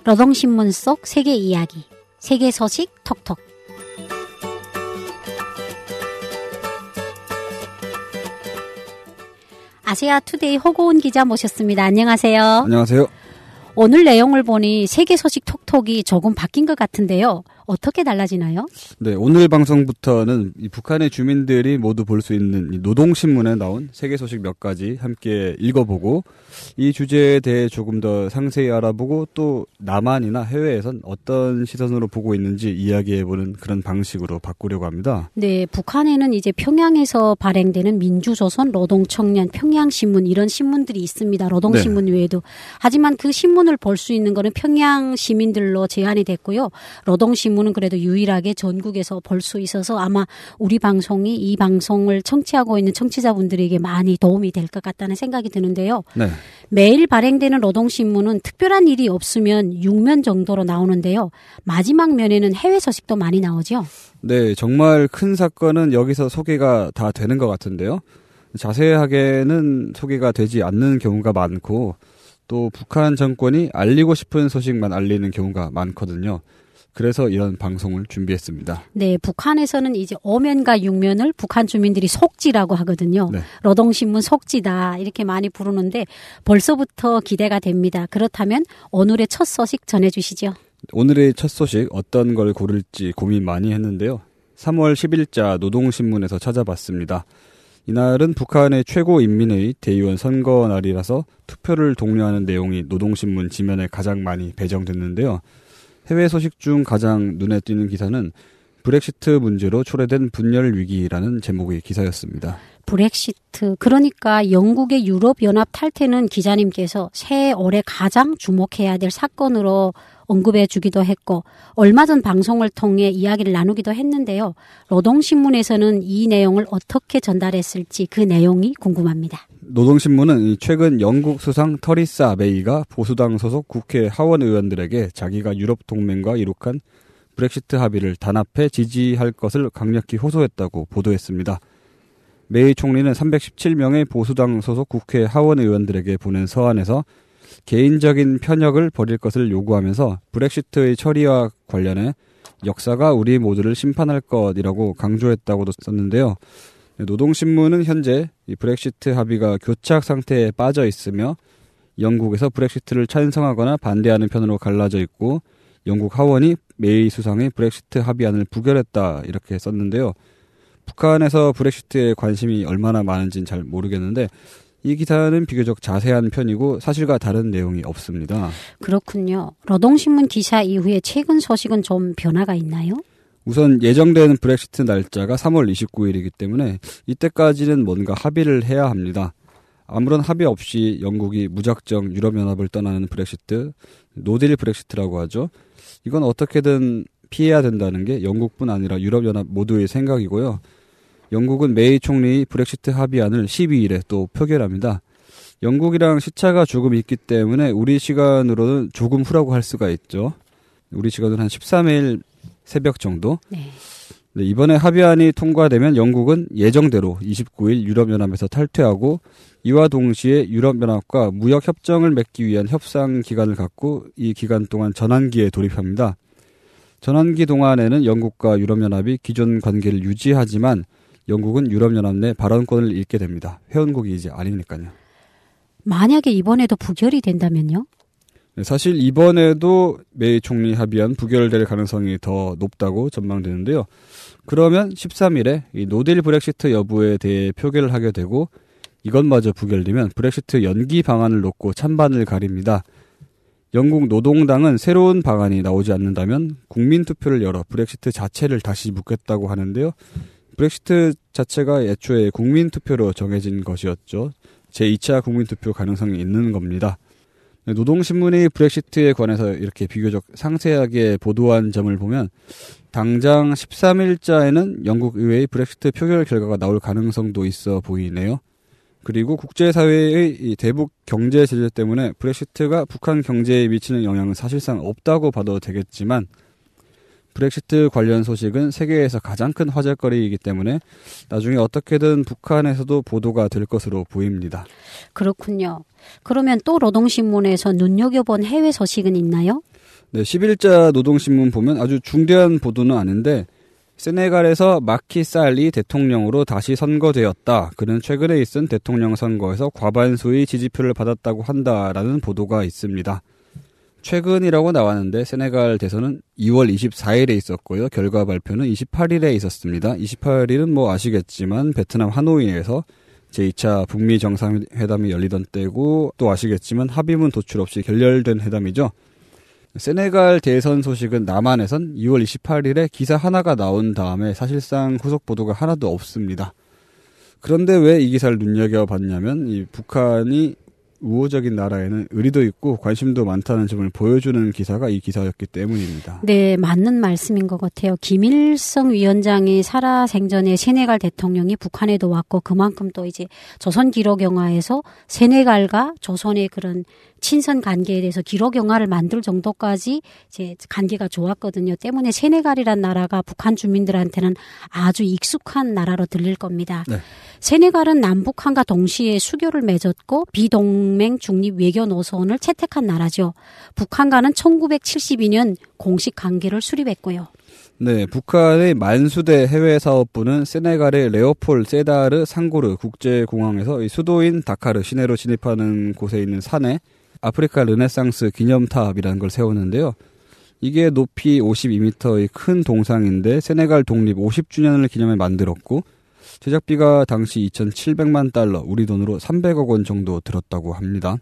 노동신문 속 세계 이야기, 세계 소식 톡톡. 아시아 투데이 호고은 기자 모셨습니다. 안녕하세요. 안녕하세요. 오늘 내용을 보니 세계 소식 톡톡이 조금 바뀐 것 같은데요. 어떻게 달라지나요? 네, 오늘 방송부터는 이 북한의 주민들이 모두 볼 수 있는 이 노동신문에 나온 세계 소식 몇 가지 함께 읽어보고 이 주제에 대해 조금 더 상세히 알아보고 또 남한이나 해외에선 어떤 시선으로 보고 있는지 이야기해보는 그런 방식으로 바꾸려고 합니다. 네, 북한에는 이제 평양에서 발행되는 민주조선 노동청년 평양신문 이런 신문들이 있습니다. 노동신문 외에도. 하지만 그 신문을 볼 수 있는 거는 평양 시민들로 제한이 됐고요. 노동신문은 그래도 유일하게 전국에서 볼 수 있어서 아마 우리 방송이 이 방송을 청취하고 있는 청취자분들에게 많이 도움이 될 것 같다는 생각이 드는데요. 네. 매일 발행되는 노동신문은 특별한 일이 없으면 6면 정도로 나오는데요. 마지막 면에는 해외 소식도 많이 나오죠. 네, 정말 큰 사건은 여기서 소개가 다 되는 것 같은데요. 자세하게는 소개가 되지 않는 경우가 많고 또 북한 정권이 알리고 싶은 소식만 알리는 경우가 많거든요. 그래서 이런 방송을 준비했습니다. 네, 북한에서는 이제 5면과 6면을 북한 주민들이 속지라고 하거든요. 네. 노동신문 속지다 이렇게 많이 부르는데 벌써부터 기대가 됩니다. 그렇다면 오늘의 첫 소식 전해주시죠. 오늘의 첫 소식 어떤 걸 고를지 고민 많이 했는데요. 3월 10일자 노동신문에서 찾아봤습니다. 이날은 북한의 최고인민회의 대의원 선거 날이라서 투표를 독려하는 내용이 노동신문 지면에 가장 많이 배정됐는데요. 해외 소식 중 가장 눈에 띄는 기사는 브렉시트 문제로 초래된 분열 위기라는 제목의 기사였습니다. 브렉시트, 그러니까 영국의 유럽연합 탈퇴는 기자님께서 새해 올해 가장 주목해야 될 사건으로 언급해 주기도 했고 얼마 전 방송을 통해 이야기를 나누기도 했는데요. 노동신문에서는 이 내용을 어떻게 전달했을지 그 내용이 궁금합니다. 노동신문은 최근 영국 수상 터리사 메이가 보수당 소속 국회 하원 의원들에게 자기가 유럽 동맹과 이룩한 브렉시트 합의를 단합해 지지할 것을 강력히 호소했다고 보도했습니다. 메이 총리는 317명의 보수당 소속 국회 하원 의원들에게 보낸 서한에서 개인적인 편협을 버릴 것을 요구하면서 브렉시트의 처리와 관련해 역사가 우리 모두를 심판할 것이라고 강조했다고도 썼는데요. 노동신문은 현재 이 브렉시트 합의가 교착 상태에 빠져 있으며 영국에서 브렉시트를 찬성하거나 반대하는 편으로 갈라져 있고 영국 하원이 메이 수상의 브렉시트 합의안을 부결했다 이렇게 썼는데요. 북한에서 브렉시트에 관심이 얼마나 많은지는 잘 모르겠는데 이 기사는 비교적 자세한 편이고 사실과 다른 내용이 없습니다. 그렇군요. 노동신문 기사 이후에 최근 소식은 좀 변화가 있나요? 우선 예정되는 브렉시트 날짜가 3월 29일이기 때문에 이때까지는 뭔가 합의를 해야 합니다. 아무런 합의 없이 영국이 무작정 유럽연합을 떠나는 브렉시트, 노딜 브렉시트라고 하죠. 이건 어떻게든 피해야 된다는 게 영국뿐 아니라 유럽연합 모두의 생각이고요. 영국은 메이 총리의 브렉시트 합의안을 12일에 또 표결합니다. 영국이랑 시차가 조금 있기 때문에 우리 시간으로는 조금 후라고 할 수가 있죠. 우리 시간은 한 13일 새벽 정도. 네. 네, 이번에 합의안이 통과되면 영국은 예정대로 29일 유럽연합에서 탈퇴하고 이와 동시에 유럽연합과 무역협정을 맺기 위한 협상 기간을 갖고 이 기간 동안 전환기에 돌입합니다. 전환기 동안에는 영국과 유럽연합이 기존 관계를 유지하지만 영국은 유럽연합 내 발언권을 잃게 됩니다. 회원국이 이제 아니니까요. 만약에 이번에도 부결이 된다면요? 네, 사실 이번에도 메이 총리 합의안 부결될 가능성이 더 높다고 전망되는데요. 그러면 13일에 이 노딜 브렉시트 여부에 대해 표결을 하게 되고 이것마저 부결되면 브렉시트 연기 방안을 놓고 찬반을 가립니다. 영국 노동당은 새로운 방안이 나오지 않는다면 국민투표를 열어 브렉시트 자체를 다시 묻겠다고 하는데요. 브렉시트 자체가 애초에 국민투표로 정해진 것이었죠. 제2차 국민투표 가능성이 있는 겁니다. 노동신문이 브렉시트에 관해서 이렇게 비교적 상세하게 보도한 점을 보면 당장 13일자에는 영국 의회의 브렉시트 표결 결과가 나올 가능성도 있어 보이네요. 그리고 국제사회의 이 대북 경제 제재 때문에 브렉시트가 북한 경제에 미치는 영향은 사실상 없다고 봐도 되겠지만 브렉시트 관련 소식은 세계에서 가장 큰 화제거리이기 때문에 나중에 어떻게든 북한에서도 보도가 될 것으로 보입니다. 그렇군요. 그러면 또 노동신문에서 눈여겨본 해외 소식은 있나요? 네, 10일자 노동신문 보면 아주 중대한 보도는 아닌데 세네갈에서 마키살이 대통령으로 다시 선거되었다. 그는 최근에 있은 대통령 선거에서 과반수의 지지표를 받았다고 한다라는 보도가 있습니다. 최근이라고 나왔는데 세네갈 대선은 2월 24일에 있었고요. 결과 발표는 28일에 있었습니다. 28일은 뭐 아시겠지만 베트남 하노이에서 제2차 북미 정상회담이 열리던 때고 또 아시겠지만 합의문 도출 없이 결렬된 회담이죠. 세네갈 대선 소식은 남한에선 2월 28일에 기사 하나가 나온 다음에 사실상 후속 보도가 하나도 없습니다. 그런데 왜 이 기사를 눈여겨봤냐면 이 북한이 우호적인 나라에는 의리도 있고 관심도 많다는 점을 보여주는 기사가 이 기사였기 때문입니다. 네, 맞는 말씀인 것 같아요. 김일성 위원장이 살아생전에 세네갈 대통령이 북한에도 왔고 그만큼 또 이제 조선 기록 영화에서 세네갈과 조선의 그런 친선 관계에 대해서 기록 영화를 만들 정도까지 이제 관계가 좋았거든요. 때문에 세네갈이란 나라가 북한 주민들한테는 아주 익숙한 나라로 들릴 겁니다. 네. 세네갈은 남북한과 동시에 수교를 맺었고 비동맹 중립 외교 노선을 채택한 나라죠. 북한과는 1972년 공식 관계를 수립했고요. 네, 북한의 만수대 해외사업부는 세네갈의 레오폴 세다르 상고르 국제공항에서 수도인 다카르 시내로 진입하는 곳에 있는 산에 아프리카 르네상스 기념탑이라는 걸 세웠는데요. 이게 높이 52m의 큰 동상인데 세네갈 독립 50주년을 기념해 만들었고 제작비가 당시 2,700만 달러, 우리 돈으로 300억 원 정도 들었다고 합니다.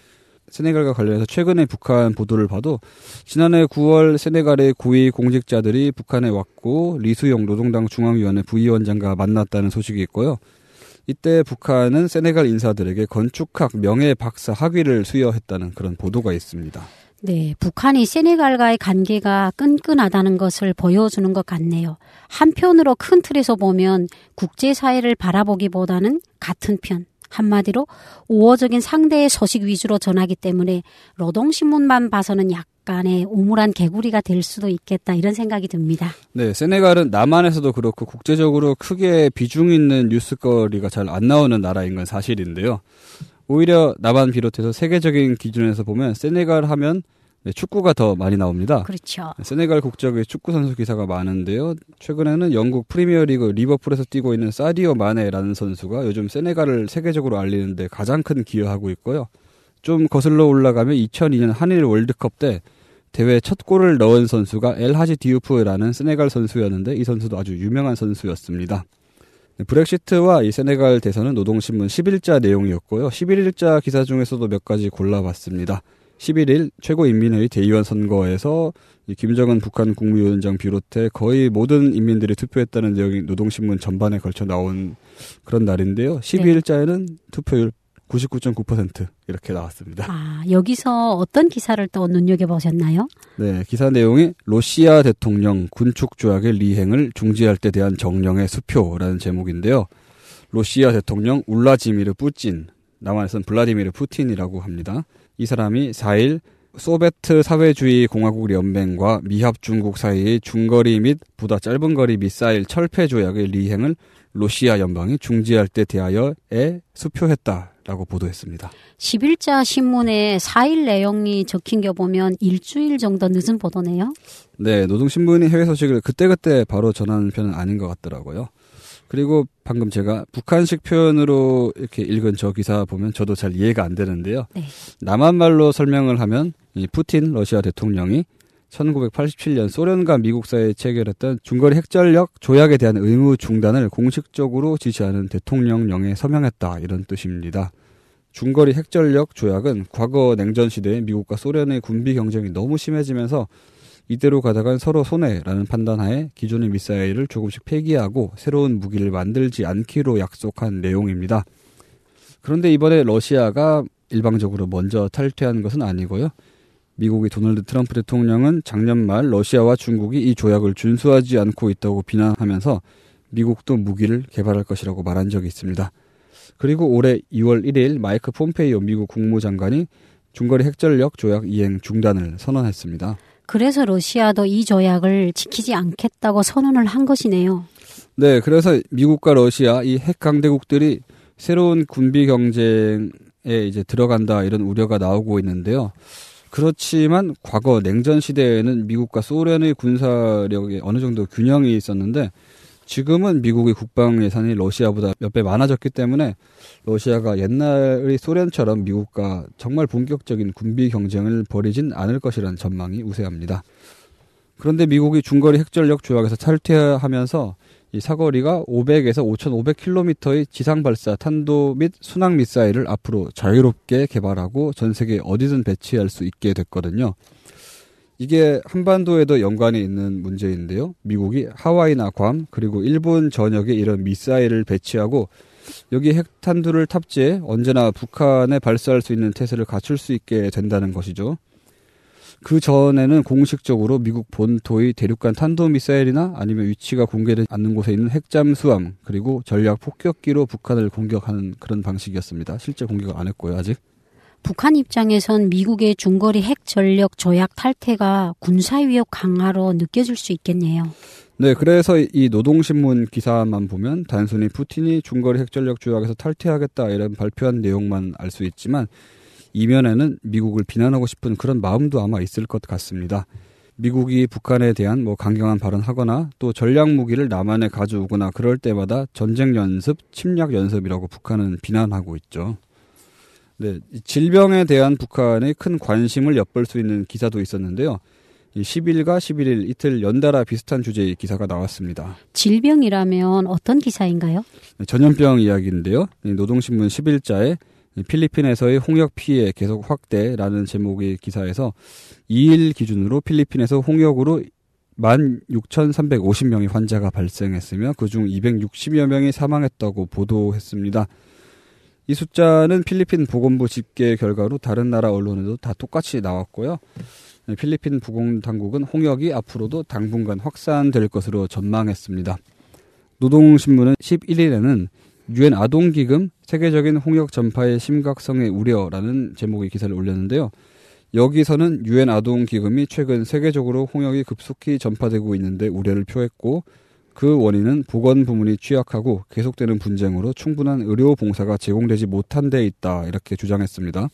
세네갈과 관련해서 최근에 북한 보도를 봐도 지난해 9월 세네갈의 고위 공직자들이 북한에 왔고 리수용 노동당 중앙위원회 부위원장과 만났다는 소식이 있고요. 이때 북한은 세네갈 인사들에게 건축학 명예 박사 학위를 수여했다는 그런 보도가 있습니다. 네, 북한이 세네갈과의 관계가 끈끈하다는 것을 보여주는 것 같네요. 한편으로 큰 틀에서 보면 국제사회를 바라보기보다는 같은 편, 한마디로 우호적인 상대의 소식 위주로 전하기 때문에 노동신문만 봐서는 약간의 우물한 개구리가 될 수도 있겠다 이런 생각이 듭니다. 네, 세네갈은 남한에서도 그렇고 국제적으로 크게 비중 있는 뉴스거리가 잘 안 나오는 나라인 건 사실인데요. 오히려 남한 비롯해서 세계적인 기준에서 보면 세네갈 하면 축구가 더 많이 나옵니다. 그렇죠. 세네갈 국적의 축구 선수 기사가 많은데요. 최근에는 영국 프리미어리그 리버풀에서 뛰고 있는 사디오 마네라는 선수가 요즘 세네갈을 세계적으로 알리는데 가장 큰 기여하고 있고요. 좀 거슬러 올라가면 2002년 한일 월드컵 때 대회 첫 골을 넣은 선수가 엘하지 디우프라는 세네갈 선수였는데 이 선수도 아주 유명한 선수였습니다. 브렉시트와 이 세네갈 대선은 노동신문 10일자 내용이었고요. 11일자 기사 중에서도 몇 가지 골라봤습니다. 11일 최고인민회의 대의원 선거에서 김정은 북한 국무위원장 비롯해 거의 모든 인민들이 투표했다는 내용이 노동신문 전반에 걸쳐 나온 그런 날인데요. 12일자에는 투표율 99.9% 이렇게 나왔습니다. 아, 여기서 어떤 기사를 또 눈여겨보셨나요? 네, 기사 내용이 러시아 대통령 군축 조약의 리행을 중지할 때 대한 정령의 수표라는 제목인데요. 러시아 대통령 울라지미르 푸틴, 남한에서는 블라디미르 푸틴이라고 합니다. 이 사람이 4일 소베트 사회주의 공화국 연맹과 미합 중국 사이의 중거리 및 보다 짧은 거리 미사일 철폐 조약의 리행을 러시아 연방이 중지할 때 대하여에 수표했다라고 보도했습니다. 10일자 신문에 4일 내용이 적힌 게 보면 일주일 정도 늦은 보도네요. 네, 노동신문이 해외 소식을 그때그때 바로 전하는 편은 아닌 것 같더라고요. 그리고 방금 제가 북한식 표현으로 이렇게 읽은 저 기사 보면 저도 잘 이해가 안 되는데요. 네. 남한 말로 설명을 하면 이 푸틴 러시아 대통령이 1987년 소련과 미국 사이에 체결했던 중거리 핵전력 조약에 대한 의무 중단을 공식적으로 지시하는 대통령령에 서명했다 이런 뜻입니다. 중거리 핵전력 조약은 과거 냉전 시대에 미국과 소련의 군비 경쟁이 너무 심해지면서 이대로 가다간 서로 손해라는 판단하에 기존의 미사일을 조금씩 폐기하고 새로운 무기를 만들지 않기로 약속한 내용입니다. 그런데 이번에 러시아가 일방적으로 먼저 탈퇴한 것은 아니고요. 미국의 도널드 트럼프 대통령은 작년 말 러시아와 중국이 이 조약을 준수하지 않고 있다고 비난하면서 미국도 무기를 개발할 것이라고 말한 적이 있습니다. 그리고 올해 2월 1일 마이크 폼페이오 미국 국무장관이 중거리 핵전력 조약 이행 중단을 선언했습니다. 그래서 러시아도 이 조약을 지키지 않겠다고 선언을 한 것이네요. 네, 그래서 미국과 러시아 이 핵 강대국들이 새로운 군비 경쟁에 이제 들어간다 이런 우려가 나오고 있는데요. 그렇지만 과거 냉전 시대에는 미국과 소련의 군사력에 어느 정도 균형이 있었는데 지금은 미국의 국방 예산이 러시아보다 몇 배 많아졌기 때문에 러시아가 옛날의 소련처럼 미국과 정말 본격적인 군비 경쟁을 벌이진 않을 것이라는 전망이 우세합니다. 그런데 미국이 중거리 핵전력 조약에서 탈퇴하면서 이 사거리가 500에서 5,500km의 지상 발사 탄도 및 순항 미사일을 앞으로 자유롭게 개발하고 전 세계 어디든 배치할 수 있게 됐거든요. 이게 한반도에도 연관이 있는 문제인데요. 미국이 하와이나 괌 그리고 일본 전역에 이런 미사일을 배치하고 여기 핵탄두를 탑재해 언제나 북한에 발사할 수 있는 태세를 갖출 수 있게 된다는 것이죠. 그 전에는 공식적으로 미국 본토의 대륙간 탄도미사일이나 아니면 위치가 공개되지 않는 곳에 있는 핵잠수함 그리고 전략 폭격기로 북한을 공격하는 그런 방식이었습니다. 실제 공격을 안 했고요, 아직. 북한 입장에선 미국의 중거리 핵전력 조약 탈퇴가 군사위협 강화로 느껴질 수 있겠네요. 네, 그래서 이 노동신문 기사만 보면 단순히 푸틴이 중거리 핵전력 조약에서 탈퇴하겠다 이런 발표한 내용만 알 수 있지만 이면에는 미국을 비난하고 싶은 그런 마음도 아마 있을 것 같습니다. 미국이 북한에 대한 강경한 발언하거나 또 전략 무기를 남한에 가져오거나 그럴 때마다 전쟁 연습, 침략 연습이라고 북한은 비난하고 있죠. 네, 질병에 대한 북한의 큰 관심을 엿볼 수 있는 기사도 있었는데요. 10일과 11일 이틀 연달아 비슷한 주제의 기사가 나왔습니다. 질병이라면 어떤 기사인가요? 전염병 이야기인데요. 노동신문 10일자에 필리핀에서의 홍역 피해 계속 확대라는 제목의 기사에서 2일 기준으로 필리핀에서 홍역으로 16,350명의 환자가 발생했으며 그중 260여 명이 사망했다고 보도했습니다. 이 숫자는 필리핀 보건부 집계 결과로 다른 나라 언론에도 다 똑같이 나왔고요. 필리핀 보건당국은 홍역이 앞으로도 당분간 확산될 것으로 전망했습니다. 노동신문은 11일에는 유엔 아동기금 세계적인 홍역 전파의 심각성에 우려라는 제목의 기사를 올렸는데요. 여기서는 유엔 아동기금이 최근 세계적으로 홍역이 급속히 전파되고 있는데 우려를 표했고 그 원인은 보건 부문이 취약하고 계속되는 분쟁으로 충분한 의료 봉사가 제공되지 못한 데 있다 이렇게 주장했습니다.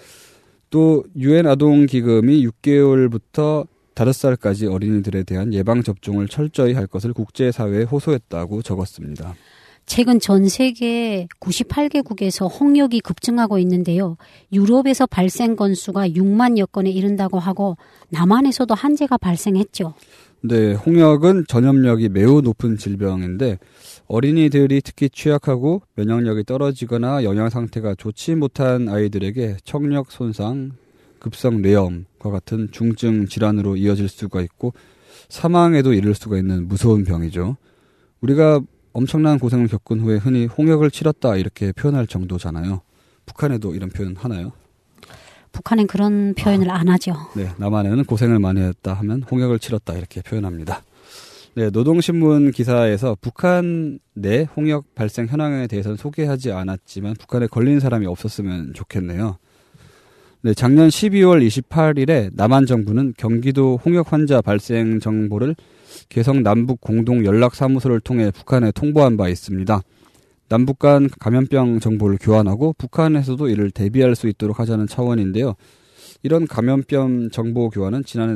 또 유엔 아동기금이 6개월부터 5살까지 어린이들에 대한 예방접종을 철저히 할 것을 국제사회에 호소했다고 적었습니다. 최근 전 세계 98개국에서 홍역이 급증하고 있는데요. 유럽에서 발생 건수가 6만여 건에 이른다고 하고 남한에서도 한재가 발생했죠. 네, 홍역은 전염력이 매우 높은 질병인데 어린이들이 특히 취약하고 면역력이 떨어지거나 영양 상태가 좋지 못한 아이들에게 청력 손상, 급성 뇌염과 같은 중증 질환으로 이어질 수가 있고 사망에도 이를 수가 있는 무서운 병이죠. 우리가 엄청난 고생을 겪은 후에 흔히 홍역을 치렀다 이렇게 표현할 정도잖아요. 북한에도 이런 표현 하나요? 북한은 그런 표현을 안 하죠. 네, 남한에는 고생을 많이 했다 하면 홍역을 치렀다 이렇게 표현합니다. 네, 노동신문 기사에서 북한 내 홍역 발생 현황에 대해서는 소개하지 않았지만 북한에 걸린 사람이 없었으면 좋겠네요. 네, 작년 12월 28일에 남한 정부는 경기도 홍역 환자 발생 정보를 개성 남북 공동 연락사무소를 통해 북한에 통보한 바 있습니다. 남북 간 감염병 정보를 교환하고 북한에서도 이를 대비할 수 있도록 하자는 차원인데요. 이런 감염병 정보 교환은 지난해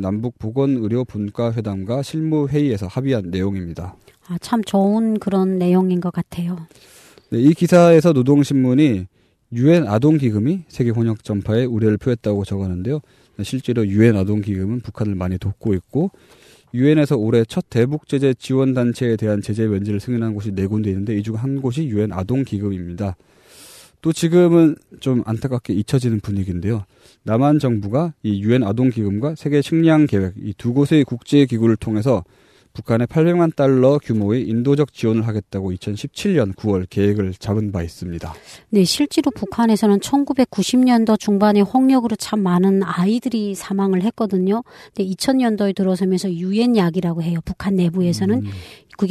남북보건의료분과회담과 실무회의에서 합의한 내용입니다. 참 좋은 그런 내용인 것 같아요. 네, 이 기사에서 노동신문이 유엔 아동기금이 세계 홍역 전파에 우려를 표했다고 적었는데요. 실제로 유엔 아동기금은 북한을 많이 돕고 있고 유엔에서 올해 첫 대북 제재 지원 단체에 대한 제재 면제를 승인한 곳이 4군데 있는데 이 중 한 곳이 유엔 아동기금입니다. 또 지금은 좀 안타깝게 잊혀지는 분위기인데요. 남한 정부가 이 유엔 아동기금과 세계 식량 계획 이 두 곳의 국제기구를 통해서 북한에 800만 달러 규모의 인도적 지원을 하겠다고 2017년 9월 계획을 잡은 바 있습니다. 네, 실제로 북한에서는 1990년도 중반에 홍역으로 참 많은 아이들이 사망을 했거든요. 근데 2000년도에 들어서면서 유엔 약이라고 해요. 북한 내부에서는. 그게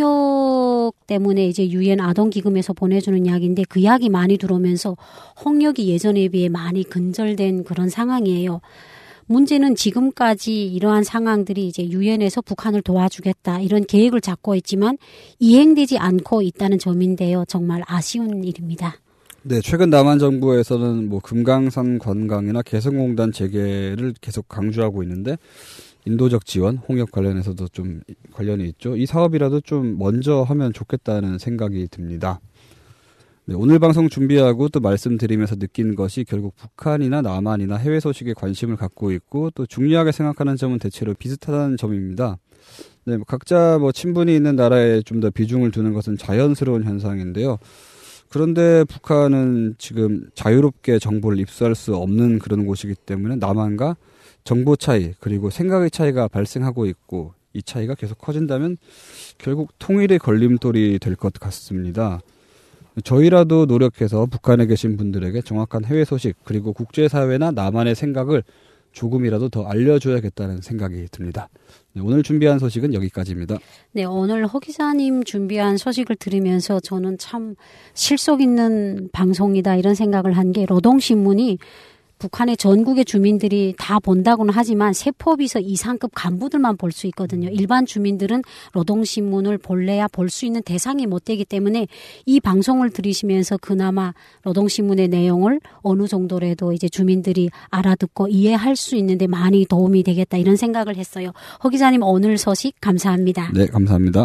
홍역 때문에 이제 유엔 아동기금에서 보내주는 약인데 그 약이 많이 들어오면서 홍역이 예전에 비해 많이 근절된 그런 상황이에요. 문제는 지금까지 이러한 상황들이 이제 유엔에서 북한을 도와주겠다 이런 계획을 잡고 있지만 이행되지 않고 있다는 점인데요. 정말 아쉬운 일입니다. 네, 최근 남한 정부에서는 뭐 금강산 관광이나 개성공단 재개를 계속 강조하고 있는데 인도적 지원, 홍역 관련해서도 좀 관련이 있죠. 이 사업이라도 좀 먼저 하면 좋겠다는 생각이 듭니다. 네, 오늘 방송 준비하고 또 말씀드리면서 느낀 것이 결국 북한이나 남한이나 해외 소식에 관심을 갖고 있고 또 중요하게 생각하는 점은 대체로 비슷하다는 점입니다. 네, 각자 뭐 친분이 있는 나라에 좀 더 비중을 두는 것은 자연스러운 현상인데요. 그런데 북한은 지금 자유롭게 정보를 입수할 수 없는 그런 곳이기 때문에 남한과 정보 차이 그리고 생각의 차이가 발생하고 있고 이 차이가 계속 커진다면 결국 통일의 걸림돌이 될 것 같습니다. 저희라도 노력해서 북한에 계신 분들에게 정확한 해외 소식 그리고 국제사회나 남한의 생각을 조금이라도 더 알려줘야겠다는 생각이 듭니다. 네, 오늘 준비한 소식은 여기까지입니다. 네, 오늘 허 기자님 준비한 소식을 들으면서 저는 참 실속 있는 방송이다 이런 생각을 한 게 노동신문이 북한의 전국의 주민들이 다 본다고는 하지만 세포비서 이상급 간부들만 볼 수 있거든요. 일반 주민들은 노동신문을 볼래야 볼 수 있는 대상이 못 되기 때문에 이 방송을 들으시면서 그나마 노동신문의 내용을 어느 정도라도 이제 주민들이 알아듣고 이해할 수 있는데 많이 도움이 되겠다 이런 생각을 했어요. 허 기자님 오늘 소식 감사합니다. 네, 감사합니다.